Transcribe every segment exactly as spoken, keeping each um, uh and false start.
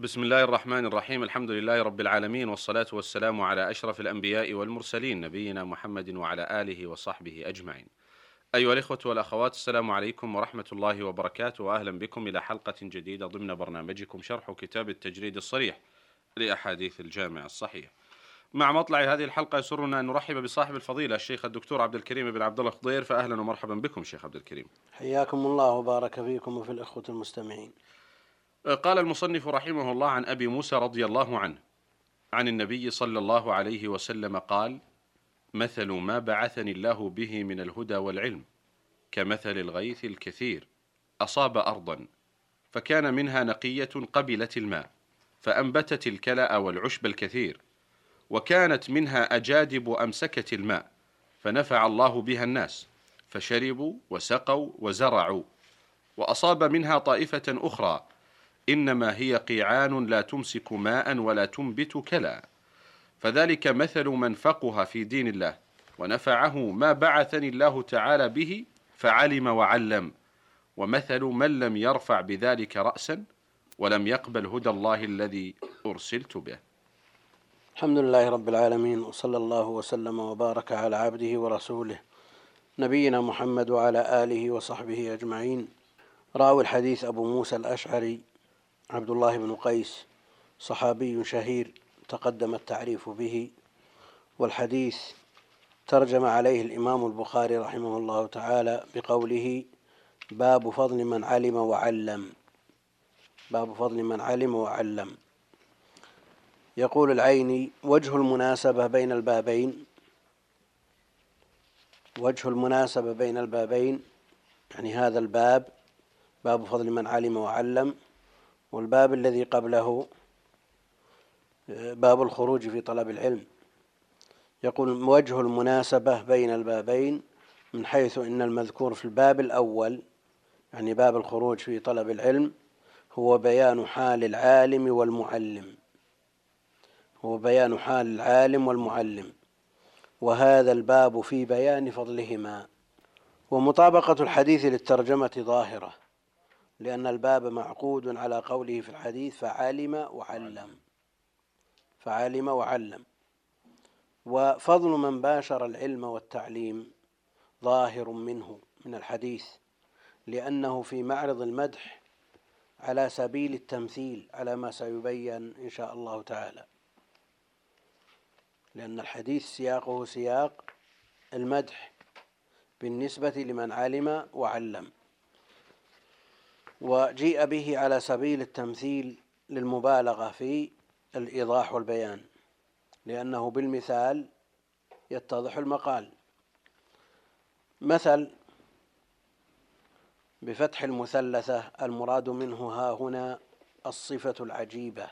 بسم الله الرحمن الرحيم. الحمد لله رب العالمين، والصلاة والسلام على أشرف الأنبياء والمرسلين، نبينا محمد وعلى آله وصحبه أجمعين. أيها الإخوة والأخوات، السلام عليكم ورحمة الله وبركاته، وأهلا بكم إلى حلقة جديدة ضمن برنامجكم شرح كتاب التجريد الصريح لأحاديث الجامع الصحيح. مع مطلع هذه الحلقة يسرنا أن نرحب بصاحب الفضيلة الشيخ الدكتور عبد الكريم بن عبد الله خضير، فأهلا ومرحبا بكم شيخ عبد الكريم. حياكم الله وبارك فيكم وفي الإخوة المستمعين. قال المصنف رحمه الله عن أبي موسى رضي الله عنه عن النبي صلى الله عليه وسلم قال: مثل ما بعثني الله به من الهدى والعلم كمثل الغيث الكثير أصاب أرضا فكان منها نقية قبلت الماء فأنبتت الكلأ والعشب الكثير، وكانت منها أجادب أمسكت الماء فنفع الله بها الناس فشربوا وسقوا وزرعوا. وأصاب منها طائفة أخرى إنما هي قيعان لا تمسك ماء ولا تنبت كلأ، فذلك مثل من فقه في دين الله ونفعه ما بعثني الله تعالى به فعلم وعلم، ومثل من لم يرفع بذلك رأسا ولم يقبل هدى الله الذي أرسلت به. الحمد لله رب العالمين، وصلى الله وسلم وبارك على عبده ورسوله نبينا محمد وعلى آله وصحبه أجمعين. راوي الحديث أبو موسى الأشعري عبد الله بن قيس، صحابي شهير تقدم التعريف به، والحديث ترجم عليه الإمام البخاري رحمه الله تعالى بقوله: باب فضل من علم وعلم. باب فضل من علم وعلم. يقول العيني: وجه المناسبة بين البابين وجه المناسبة بين البابين يعني هذا الباب باب فضل من علم وعلم، والباب الذي قبله باب الخروج في طلب العلم. يقول: وجه المناسبة بين البابين من حيث إن المذكور في الباب الأول يعني باب الخروج في طلب العلم هو بيان حال العالم والمعلم هو بيان حال العالم والمعلم وهذا الباب في بيان فضلهما. ومطابقة الحديث للترجمة ظاهرة، لأن الباب معقود على قوله في الحديث: فعلم وعلم فعلم وعلم. وفضل من باشر العلم والتعليم ظاهر منه من الحديث، لأنه في معرض المدح على سبيل التمثيل على ما سيبين إن شاء الله تعالى، لأن الحديث سياقه سياق المدح بالنسبة لمن علم وعلم، وجيء به على سبيل التمثيل للمبالغة في الإيضاح والبيان، لأنه بالمثال يتضح المقال. مثل بفتح المثلثة المراد منه ها هنا الصفة العجيبة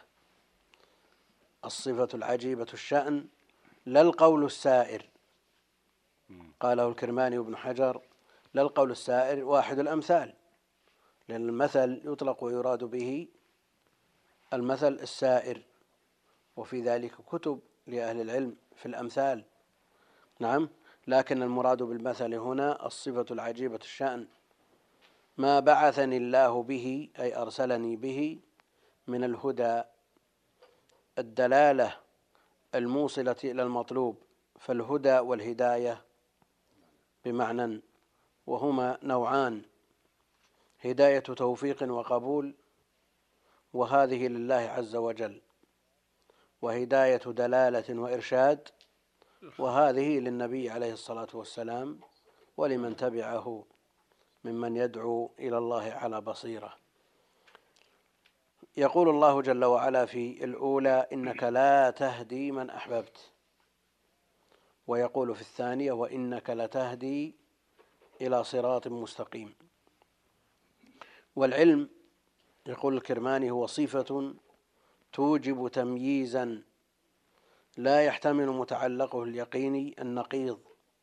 الصفة العجيبة الشأن، لا القول السائر. قاله الكرماني وابن حجر: لا القول السائر واحد الأمثال، لأن المثل يطلق ويراد به المثل السائر، وفي ذلك كتب لأهل العلم في الأمثال. نعم، لكن المراد بالمثل هنا الصفة العجيبة الشأن، ما بعثني الله به أي أرسلني به من الهدى، الدلالة الموصلة إلى المطلوب، فالهدى والهداية بمعنى، وهما نوعان: هداية توفيق وقبول، وهذه لله عز وجل، وهداية دلالة وإرشاد، وهذه للنبي عليه الصلاة والسلام ولمن تبعه ممن يدعو إلى الله على بصيرة. يقول الله جل وعلا في الأولى: إنك لا تهدي من أحببت، ويقول في الثانية: وإنك لتهدي إلى صراط مستقيم. والعلم يقول الكرماني هو صفة توجب تمييزا لا يحتمل متعلقه اليقيني النقيض.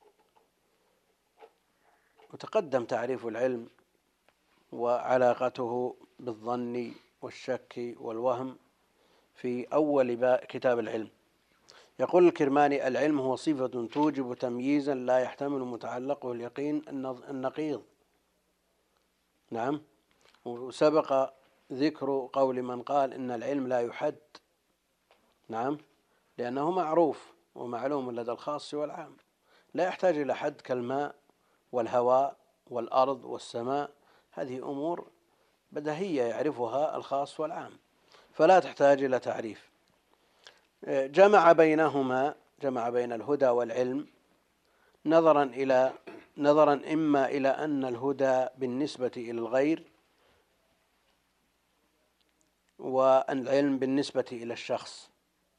وتقدم تعريف العلم وعلاقته بالظن والشك والوهم في أول كتاب العلم. يقول الكرماني: العلم هو صفة توجب تمييزا لا يحتمل متعلقه اليقين النقيض. نعم، وسبق ذكر قول من قال إن العلم لا يحد. نعم، لأنه معروف ومعلوم لدى الخاص والعام، لا يحتاج إلى حد كالماء والهواء والأرض والسماء، هذه أمور بديهية يعرفها الخاص والعام فلا تحتاج إلى تعريف. جمع بينهما، جمع بين الهدى والعلم نظرا إلى نظرا إما إلى أن الهدى بالنسبة إلى الغير والعلم بالنسبة إلى الشخص.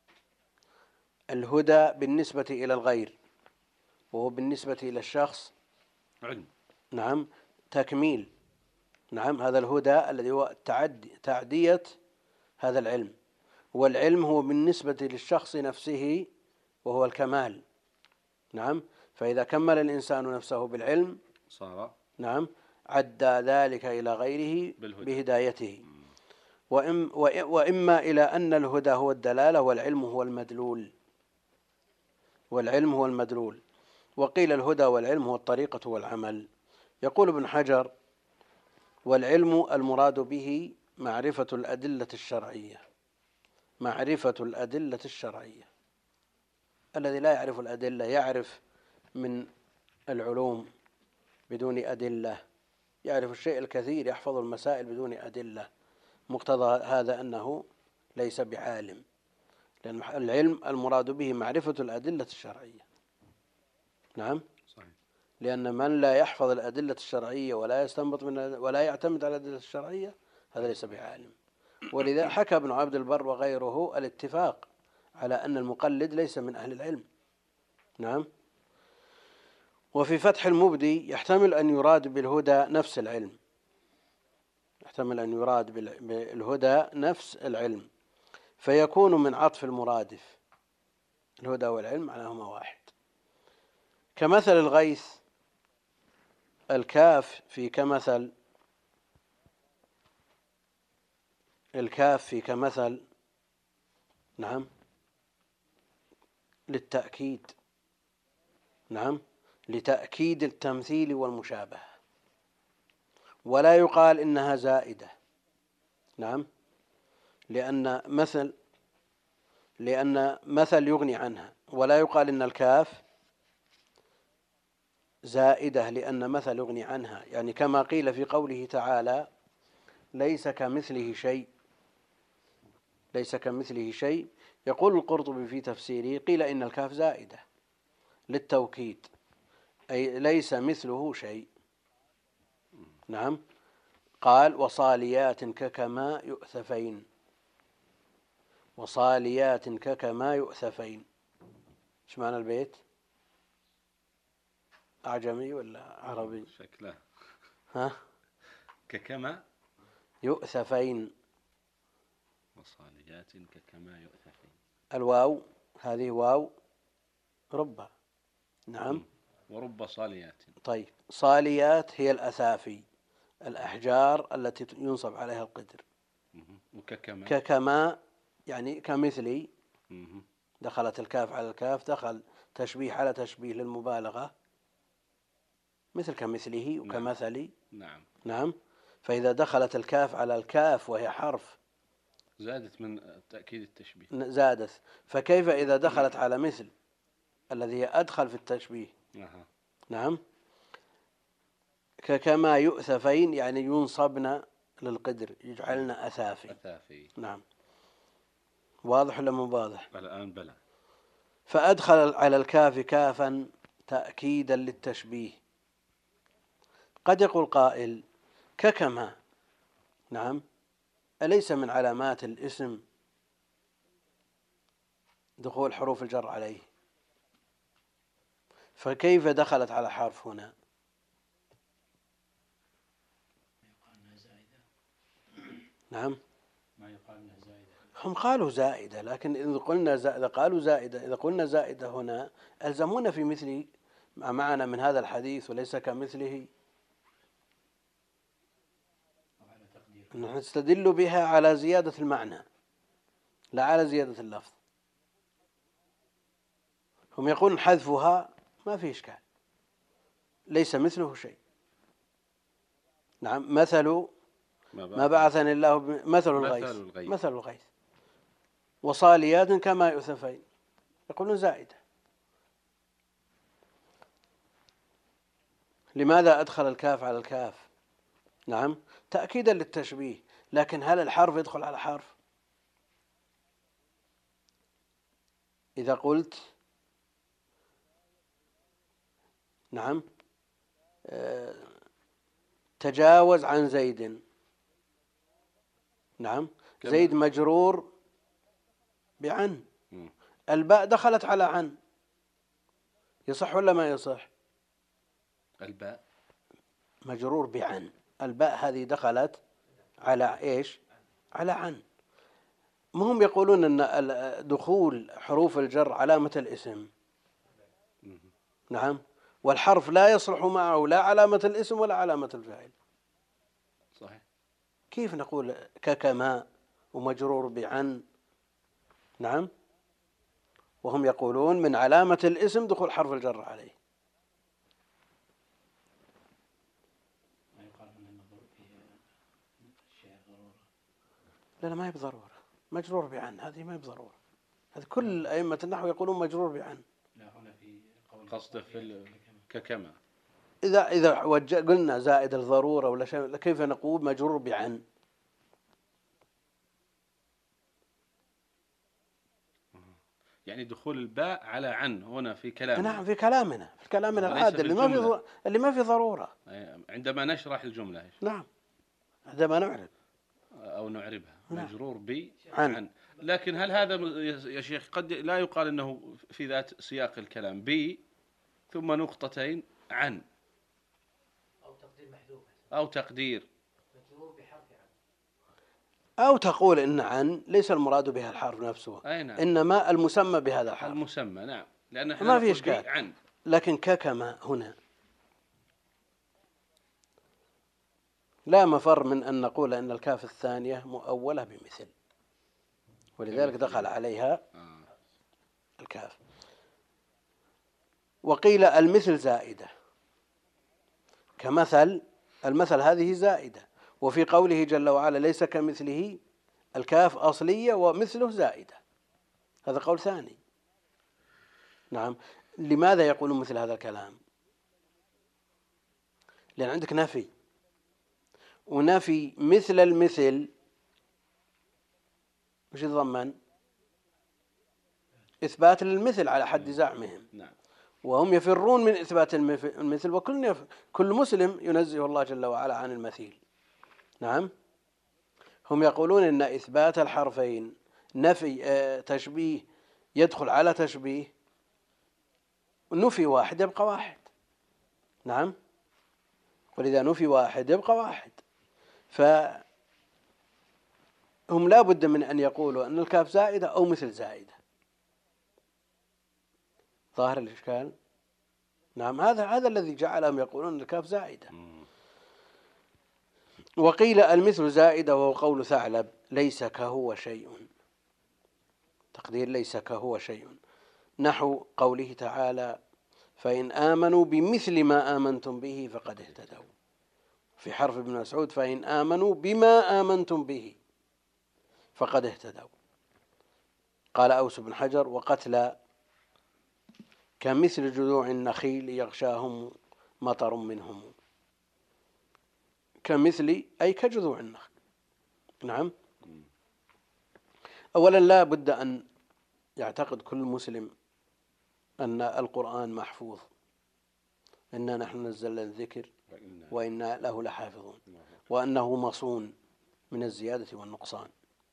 الهدى بالنسبة إلى الغير وهو بالنسبة إلى الشخص علم. نعم، تكميل. نعم، هذا الهدى الذي هو تعدي تعدية هذا العلم، والعلم هو بالنسبة للشخص نفسه وهو الكمال. نعم، فإذا كمل الإنسان نفسه بالعلم صار نعم عدى ذلك إلى غيره بالهدى. بهدايته. وإم وإما إلى أن الهدى هو الدلالة والعلم هو المدلول والعلم هو المدلول وقيل الهدى والعلم هو الطريقة والعمل. يقول ابن حجر: والعلم المراد به معرفة الأدلة الشرعية، معرفة الأدلة الشرعية. الذي لا يعرف الأدلة يعرف من العلوم بدون أدلة، يعرف الشيء الكثير يحفظ المسائل بدون أدلة، مقتضى هذا أنه ليس بعالم، لأن العلم المراد به معرفة الأدلة الشرعية. نعم، صحيح. لأن من لا يحفظ الأدلة الشرعية ولا يستنبط من ولا يعتمد على الأدلة الشرعية هذا ليس بعالم. ولذا حكى ابن عبد البر وغيره الاتفاق على أن المقلد ليس من أهل العلم. نعم. وفي فتح المبدي يحتمل أن يراد بالهدى نفس العلم، يحتمل أن يراد بالهدى نفس العلم فيكون من عطف المرادف. الهدى والعلم معناهما واحد. كمثل الغيث، الكاف في كمثل، الكاف في كمثل نعم للتأكيد، نعم لتأكيد التمثيل والمشابهة، ولا يقال إنها زائدة. نعم، لأن مثل لأن مثل يغني عنها، ولا يقال إن الكاف زائدة لأن مثل يغني عنها، يعني كما قيل في قوله تعالى: ليس كمثله شيء، ليس كمثله شيء. يقول القرطبي في تفسيره: قيل إن الكاف زائدة للتوكيد، أي ليس مثله شيء. نعم، قال: وصاليات ككما يؤثفين، وصاليات ككما يؤثفين. ايش معنى البيت؟ أعجمي ولا عربي؟ شكله ها؟ ككما يؤثفين، وصاليات ككما يؤثفين. الواو هذه واو رب. نعم، ورب صاليات. طيب، صاليات هي الأثافي، الأحجار التي ينصب عليها القدر. وككما ككما يعني كمثلي، دخلت الكاف على الكاف، دخل تشبيه على تشبيه للمبالغة، مثل كمثله وكمثلي. نعم. نعم، فإذا دخلت الكاف على الكاف وهي حرف زادت من تأكيد التشبيه، زادت، فكيف إذا دخلت على مثل الذي أدخل في التشبيه؟ أه. نعم، ككما يؤثفين يعني ينصبن للقدر، يجعلن أثافي. أثافي. نعم، واضح ولا مو واضح؟ الآن بلى. فأدخل على الكاف كافا تأكيدا للتشبيه. قد يقول قائل: ككما، نعم، أليس من علامات الاسم دخول حروف الجر عليه؟ فكيف دخلت على حرف هنا؟ نعم، ما يقال انها زائدة. هم قالوا زائدة، لكن إذا قلنا زائدة قالوا زائدة، إذا قلنا زائدة هنا ألزمونا في مثل معنا من هذا الحديث وليس كمثله، نحن نستدل بها على زيادة المعنى لا على زيادة اللفظ. هم يقولون حذفها ما في إشكال، ليس مثله شيء. نعم، مثل ما بعثني الله ب... مثل الغيث مثل الغيث, مثل الغيث وصاليات كماء أثفين، يقولون زائدة. لماذا أدخل الكاف على الكاف؟ نعم تأكيدا للتشبيه، لكن هل الحرف يدخل على حرف؟ إذا قلت نعم تجاوز عن زيد، نعم زيد مجرور بعن، الباء دخلت على عن، يصح ولا ما يصح؟ الباء مجرور بعن، الباء هذه دخلت على إيش؟ على عن. هم يقولون أن دخول حروف الجر علامة الاسم، نعم، والحرف لا يصلح معه لا علامة الاسم ولا علامة الفاعل. صحيح. كيف نقول ككما ومجرور بعن؟ نعم، وهم يقولون من علامة الاسم دخول حرف الجر عليه. ما يقال من الشعر ضرورة. لا لا ما هي بضرورة، مجرور بعن هذه ما هي بضرورة، هذه كل أئمة النحو يقولون مجرور بعن. لا هنا في قول قصده في ككما. إذا إذا قلنا زائد الضرورة ولا شيء كيف نقول مجرور بعن؟ يعني دخول الباء على عن هنا في كلامنا. نعم في كلامنا، في كلامنا العادي اللي ما في اللي ما في ضرورة عندما نشرح الجملة. نعم عندما نعرب أو نعربها. نعم. مجرور ب عن. لكن هل هذا يا شيخ قد لا يقال أنه في ذات سياق الكلام ب ثم نقطتين عن أو تقدير محذوف أو تقدير مجرور بحرف عن، أو تقول إن عن ليس المراد بها الحرف نفسه، نعم. إنما المسمى بهذا الحرف المسمى، نعم، لأن ما في إشكال عن. لكن ككما هنا لا مفر من أن نقول أن الكاف الثانية مؤولة بمثل، ولذلك دخل عليها الكاف. وقيل المثل زائدة كمثل، المثل هذه زائدة، وفي قوله جل وعلا ليس كمثله الكاف أصلية ومثله زائدة، هذا قول ثاني. نعم، لماذا يقولون مثل هذا الكلام؟ لأن عندك نفي، ونفي مثل المثل وش يتضمن؟ إثبات للمثل على حد زعمهم. نعم. وهم يفرون من إثبات المثل، وكل يف... كل مسلم ينزه الله جل وعلا عن المثيل. نعم، هم يقولون إن إثبات الحرفين نفي آه تشبيه يدخل على تشبيه، نفي واحد يبقى واحد. نعم، ولذا نفي واحد يبقى واحد، فهم لا بد من أن يقولوا أن الكاف زائدة أو مثل زائدة. ظاهر الإشكال؟ نعم، هذا هذا الذي جعلهم يقولون أن الكاف زائدة. وقيل المثل زائدة وهو قول ثعلب ليس كهو شيء، تقدير ليس كهو شيء، نحو قوله تعالى فإن آمنوا بمثل ما آمنتم به فقد اهتدوا، في حرف ابن مسعود فإن آمنوا بما آمنتم به فقد اهتدوا. قال أوس بن حجر وقتل كمثل جذوع النخيل يغشاهم مطر منهم، كمثل أي كجذوع النخل. نعم، أولا لا بد أن يعتقد كل مسلم أن القرآن محفوظ، إنا نحن نزلنا الذكر وإنا له لحافظون، وأنه مصون من الزيادة والنقصان.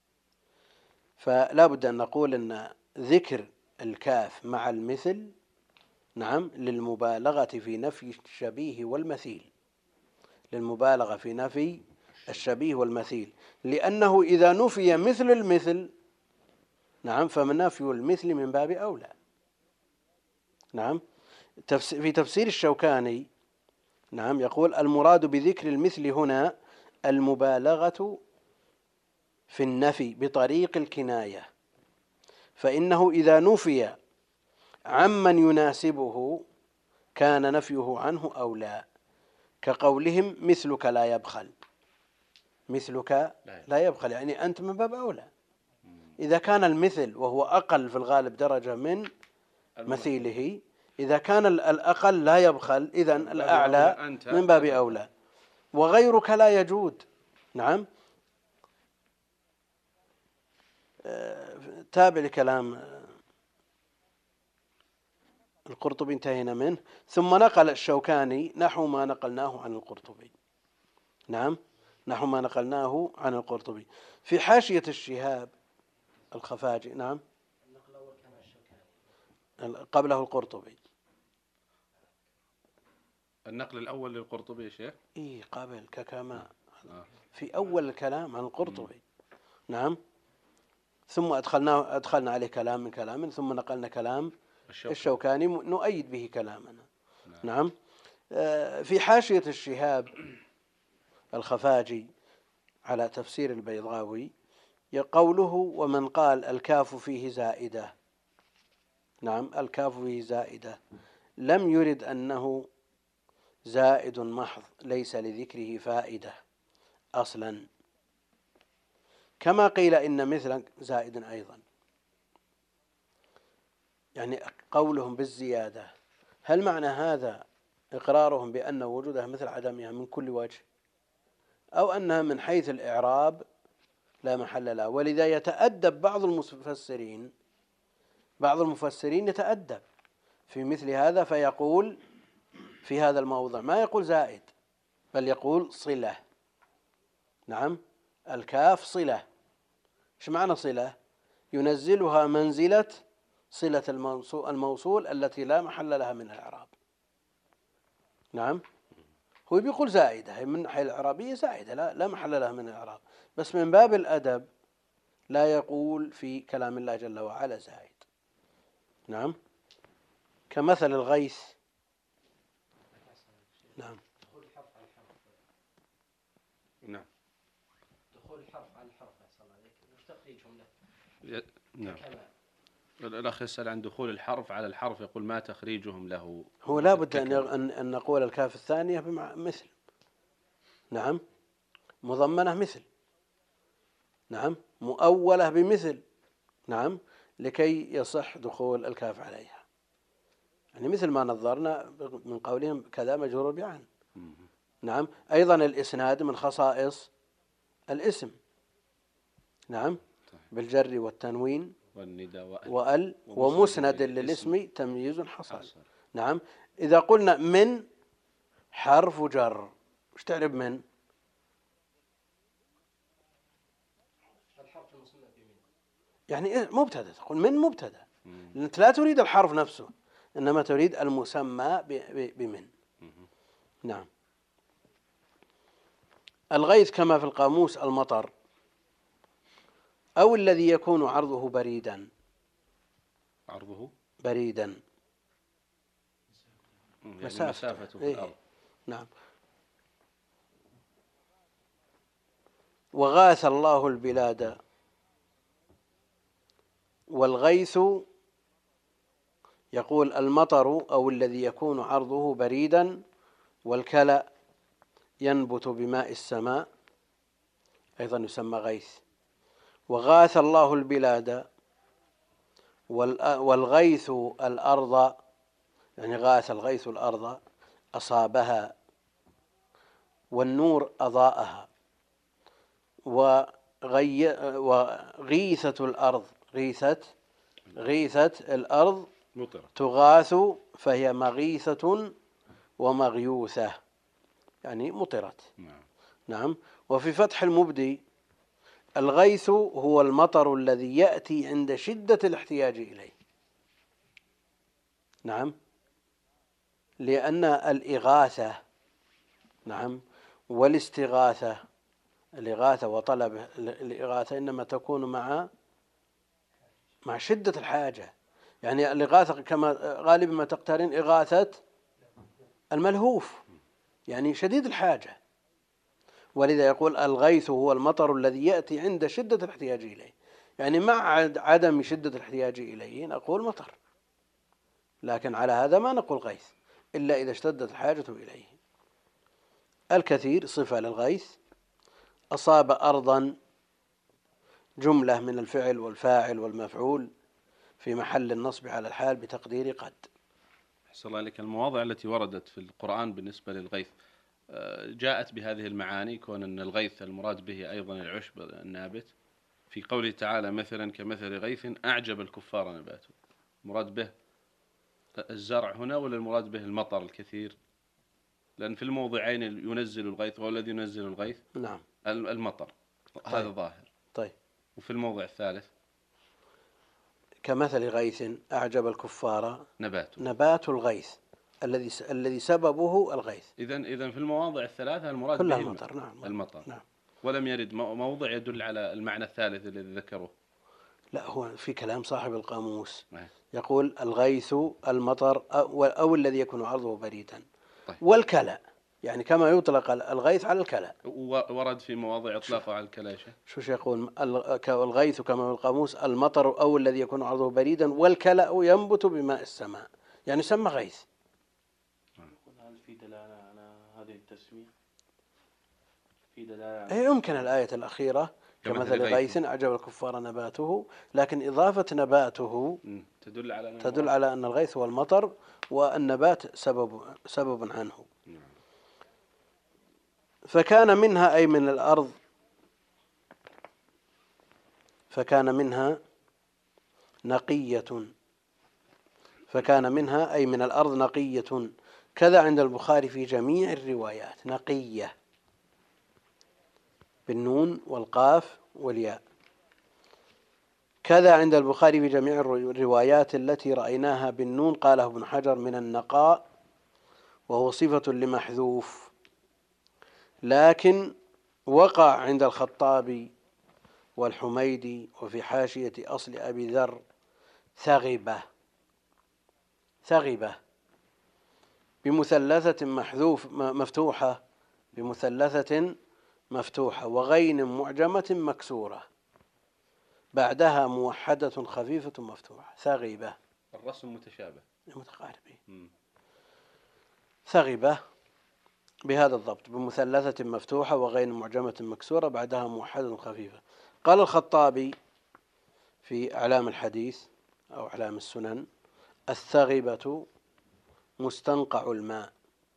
فلا بد أن نقول أن ذكر الكاف مع المثل نعم للمبالغة في نفي الشبيه والمثيل، للمبالغة في نفي الشبيه والمثيل، لأنه إذا نفي مثل المثل نعم فمن نفي المثل من باب أولى. نعم، في تفسير الشوكاني نعم يقول المراد بذكر المثل هنا المبالغة في النفي بطريق الكناية، فإنه إذا نفي عمن يناسبه كان نفيه عنه أولى، كقولهم مثلك لا يبخل. مثلك لا يبخل، يعني أنت من باب أولى. إذا كان المثل وهو أقل في الغالب درجة من مثيله، إذا كان الأقل لا يبخل، إذن الأعلى من باب أولى. وغيرك لا يجود. نعم. تابع لكلام القرطبي انتهينا منه. ثم نقل الشوكاني نحو ما نقلناه عن القرطبي. نعم، نحو ما نقلناه عن القرطبي في حاشية الشهاب الخفاجي. نعم، النقل الأول كان الشوكاني قبله القرطبي. النقل الأول للقرطبي يا شيخ. إيه قبل ككما آه. في أول الكلام عن القرطبي. نعم. ثم أدخلنا أدخلنا عليه كلام من كلام، ثم نقلنا كلام الشوكاني, الشوكاني نؤيد به كلامنا. نعم, نعم. آه في حاشية الشهاب الخفاجي على تفسير البيضاوي قوله ومن قال الكاف فيه زائدة. نعم، الكاف فيه زائدة لم يرد أنه زائد محض ليس لذكره فائدة أصلا، كما قيل إن مثلا زائد أيضا. يعني قولهم بالزيادة، هل معنى هذا إقرارهم بأن وجودها مثل عدمها من كل وجه، أو أنها من حيث الإعراب لا محل لها؟ ولذا يتأدب بعض المفسرين بعض المفسرين يتأدب في مثل هذا، فيقول في هذا الموضع ما يقول زائد، بل يقول صلة. نعم، الكاف صلة. ايش معنى صلة؟ ينزلها منزلة صلة الموصول التي لا محل لها من الإعراب. نعم، هو بيقول زائدة من حيث الإعرابية زائدة لا, لا محل لها من الإعراب، بس من باب الأدب لا يقول في كلام الله جل وعلا زائد. نعم، كمثل الغيث. نعم. دخول الحرف على الحرف. نعم. دخول الحرف على الحرف أحسن عليك، وش تخريجهم له؟ نعم. الأخ يسأل عن دخول الحرف على الحرف، يقول ما تخريجهم له؟ هو لا بد أن أن نقول الكاف الثانية بمثل. نعم، مضمنة مثل. نعم، مؤولة بمثل. نعم، لكي يصح دخول الكاف عليها. يعني مثل ما نظرنا من قولهم كذا مجرور بعن. نعم، أيضا الإسناد من خصائص الاسم. نعم، بالجر والتنوين وال ومسند للاسم تمييز حصل. نعم، إذا قلنا من حرف جر، وش تعرف من؟ الحرف المسمى بمن، يعني مبتدأ، تقول من مبتدأ، لأنك لا تريد الحرف نفسه، إنما تريد المسمى بمن. نعم. الغيث كما في القاموس المطر، أو الذي يكون عرضه بريدا. عرضه بريدا يعني مسافته في الأرض. إيه؟ نعم. وغاث الله البلاد. والغيث يقول المطر أو الذي يكون عرضه بريدا، والكلأ ينبت بماء السماء أيضا يسمى غيث. وغاث الله البلاد، والغيث الأرض، يعني غاث الغيث الأرض أصابها، والنور أضاءها. وغي وغيثة الأرض، غيثة غيثة الأرض تغاث فهي مغيثة ومغيوثة، يعني مطرت. نعم. وفي فتح المبدي الغيث هو المطر الذي يأتي عند شدة الاحتياج إليه. نعم، لأن الإغاثة نعم والاستغاثة، الإغاثة وطلب الإغاثة إنما تكون مع مع شدة الحاجة. يعني الإغاثة كما غالبا ما تقترن إغاثة الملهوف، يعني شديد الحاجة. ولذا يقول الغيث هو المطر الذي يأتي عند شدة الاحتياج إليه، يعني مع عدم شدة الاحتياج إليه نقول مطر، لكن على هذا ما نقول غيث إلا إذا اشتدت الحاجة إليه. الكثير صفة للغيث، أصاب أرضا جملة من الفعل والفاعل والمفعول في محل النصب على الحال بتقدير قد. أحسن الله عليك. المواضع التي وردت في القرآن بالنسبة للغيث جاءت بهذه المعاني، كون أن الغيث المراد به أيضا العشب النابت، في قوله تعالى مثلا كمثل غيث أعجب الكفار نباته، مراد به الزرع هنا ولا المراد به المطر الكثير؟ لأن في الموضعين ينزل الغيث، هو الذي ينزل الغيث نعم المطر. طيب. هذا ظاهر. طيب. وفي الموضع الثالث كمثل غيث أعجب الكفار نباته نبات الغيث الذي الذي سببه الغيث. إذن إذن في المواضع الثلاثة المراد كلها به المطر. نعم المطر. نعم. ولم يرد موضع يدل على المعنى الثالث الذي ذكره. لا، هو في كلام صاحب القاموس نعم. يقول الغيث المطر أو, أو الذي يكون عرضه بريدا. طيب. والكلى، يعني كما يطلق الغيث على الكلى. ورد في مواضع إطلاقه على الكلى. شو يقول الغيث كما في القاموس المطر أو الذي يكون عرضه بريدا والكلى ينبت بماء السماء، يعني سمى غيث. هل في دلالة على هذه التسمية؟ في دلالة أي يمكن الآية الأخيرة كمثل غيث أعجب الكفار نباته، لكن إضافة نباته تدل على أن تدل على أن الغيث هو المطر والنبات سبب سبب عنه. فكان منها أي من الأرض فكان منها نقية فكان منها أي من الأرض نقية، كذا عند البخاري في جميع الروايات. نقية بالنون والقاف والياء. كذا عند البخاري في جميع الروايات التي رأيناها بالنون، قاله ابن حجر من النقاء وهو صفة لمحذوف، لكن وقع عند الخطابي والحميدي وفي حاشية أصل أبي ذر ثغبة ثغبة بمثلثة محذوف مفتوحة بمثلثة مفتوحة وغين معجمة مكسورة بعدها موحدة خفيفة مفتوحة. ثغبة الرسم متشابه متقاربين. ثغبة بهذا الضبط بمثلثة مفتوحة وغين معجمة مكسورة بعدها موحدة خفيفة. قال الخطابي في أعلام الحديث أو أعلام السنن الثغبة مستنقع الماء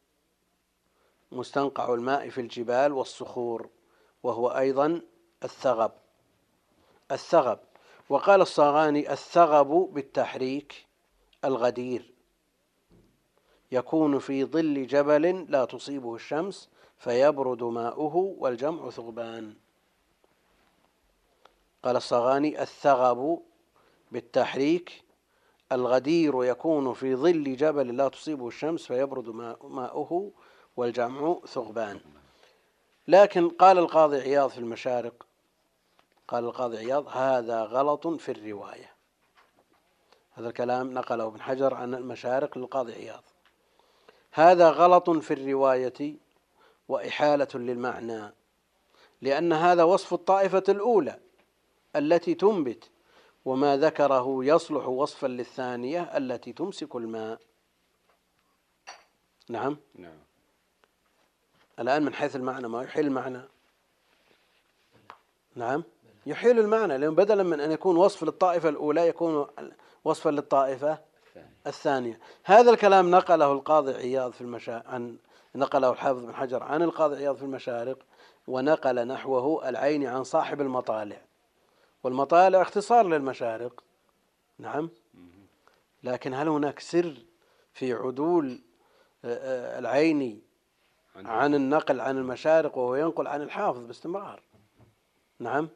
مستنقع الماء في الجبال والصخور، وهو أيضا الثغب الثغب وقال الصاغاني الثغب بالتحريك الغدير، يكون في ظل جبل لا تصيبه الشمس فيبرد ماؤه والجمع ثغبان. قال الصاغاني الثغب بالتحريك الغدير يكون في ظل جبل لا تصيبه الشمس فيبرد ماؤه والجمع ثغبان. لكن قال القاضي عياض في المشارق قال القاضي عياض هذا غلط في الرواية. هذا الكلام نقله ابن حجر عن المشارق للقاضي عياض. هذا غلط في الرواية وإحالة للمعنى، لأن هذا وصف الطائفة الأولى التي تنبت، وما ذكره يصلح وصفا للثانية التي تمسك الماء. نعم. نعم. الآن من حيث المعنى ما يحيل المعنى. نعم يحيل المعنى، لأن بدلا من أن يكون وصف للطائفة الأولى يكون وصفا للطائفة الثانية. هذا الكلام نقله القاضي عياض في المشا... عن نقله الحافظ بن حجر عن القاضي عياض في المشارق، ونقل نحوه العيني عن صاحب المطالع، والمطالع اختصار للمشارق. نعم. لكن هل هناك سر في عدول العيني عن النقل عن المشارق وهو ينقل عن الحافظ باستمرار؟ نعم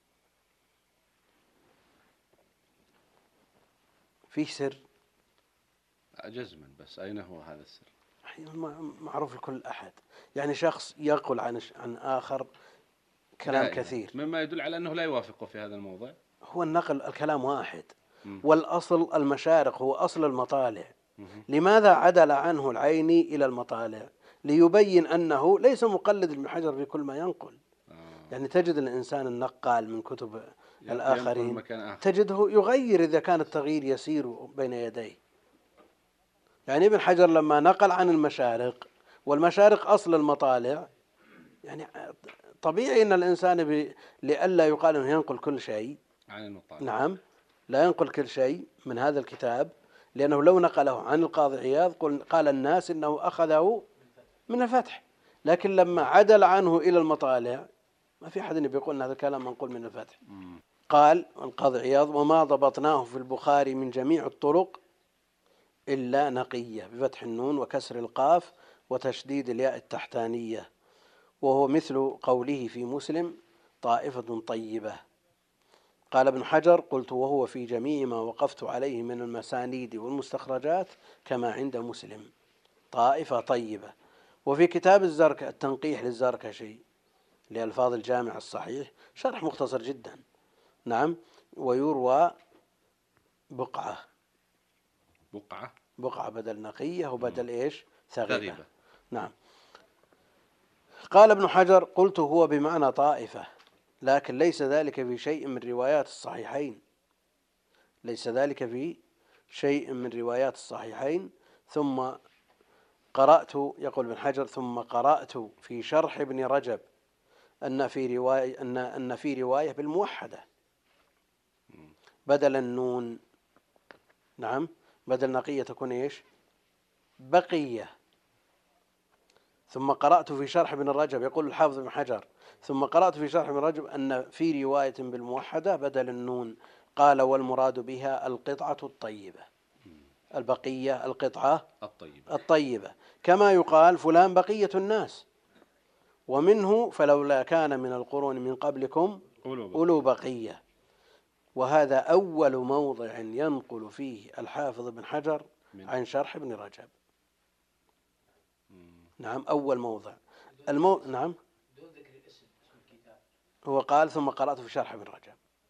في سر جزما، بس أين هو هذا السر؟ معروف لكل أحد، يعني شخص يقول عن عن آخر كلام كثير مما يدل على أنه لا يوافقه في هذا الموضع. هو النقل الكلام واحد، والأصل المشارق هو أصل المطالع. لماذا عدل عنه العيني إلى المطالع؟ ليبين أنه ليس مقلد ابن حجر في كل ما ينقل. آه. يعني تجد الإنسان النقال من كتب الآخرين تجده يغير إذا كان التغيير يسير بين يديه. يعني ابن حجر لما نقل عن المشارق، والمشارق أصل المطالع، يعني طبيعي أن الإنسان ب... لئلا يقال أنه ينقل كل شيء عن المطالع. نعم لا ينقل كل شيء من هذا الكتاب، لأنه لو نقله عن القاضي عياض قال الناس إنه أخذه من الفتح، لكن لما عدل عنه إلى المطالع ما في أحد بيقول أن هذا الكلام منقول من الفتح. قال القاضي عياض: وما ضبطناه في البخاري من جميع الطرق إلا نقية بفتح النون وكسر القاف وتشديد الياء التحتانية، وهو مثل قوله في مسلم: طائفة طيبة. قال ابن حجر: قلت وهو في جميع ما وقفت عليه من المسانيد والمستخرجات كما عند مسلم، طائفة طيبة. وفي كتاب الزرك التنقيح للزركشي لألفاظ الجامع الصحيح شرح مختصر جدا. نعم. ويروى بقعة بقعة بقعة بدل نقية وبدل إيش ثغيبة. ثغيبة. نعم. قال ابن حجر: قلت هو بمعنى طائفة، لكن ليس ذلك في شيء من روايات الصحيحين ليس ذلك في شيء من روايات الصحيحين ثم قرأت، يقول ابن حجر: ثم قرأت في شرح ابن رجب أن في رواية أن أن في رواية بالموحدة بدل النون. نعم. بدل نقية تكون إيش بقية. ثم قرأت في شرح ابن رجب، يقول الحافظ ابن حجر: ثم قرأت في شرح ابن رجب أن في رواية بالموحدة بدل النون قال: والمراد بها القطعة الطيبة، البقية القطعة الطيبة الطيبة، كما يقال فلان بقية الناس، ومنه فلولا كان من القرون من قبلكم أولو بقية. وهذا أول موضع ينقل فيه الحافظ ابن حجر عن شرح ابن رجب. نعم. أول موضع المو... نعم دون ذكر الاسم اسم الكتاب. هو قال: ثم قرأت في شرح ابن رجب.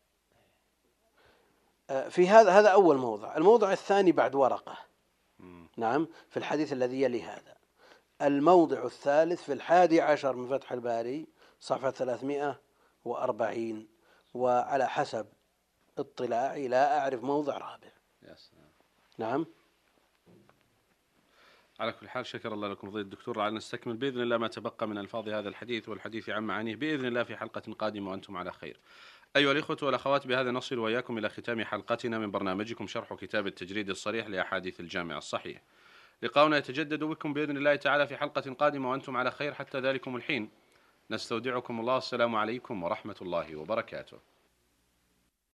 في هذا هذا أول موضع. الموضع الثاني بعد ورقة. نعم. في الحديث الذي يلي هذا. الموضع الثالث في الحادي عشر من فتح الباري صفحة ثلاثمائة وأربعين، وعلى حسب اطلاعي لا أعرف موضع رابع. يا سلام. نعم. على كل حال شكر الله لكم فضيلة الدكتور. على نستكمل بإذن الله ما تبقى من ألفاظ هذا الحديث والحديث عن معانيه بإذن الله في حلقة قادمة وأنتم على خير. أيها الإخوة والأخوات، بهذا نصل وإياكم إلى ختام حلقتنا من برنامجكم شرح كتاب التجريد الصريح لأحاديث الجامع الصحيح. لقاؤنا يتجدد بكم بإذن الله تعالى في حلقة قادمة وأنتم على خير. حتى ذلكم الحين نستودعكم الله. السلام عليكم ورحمة الله وبركاته.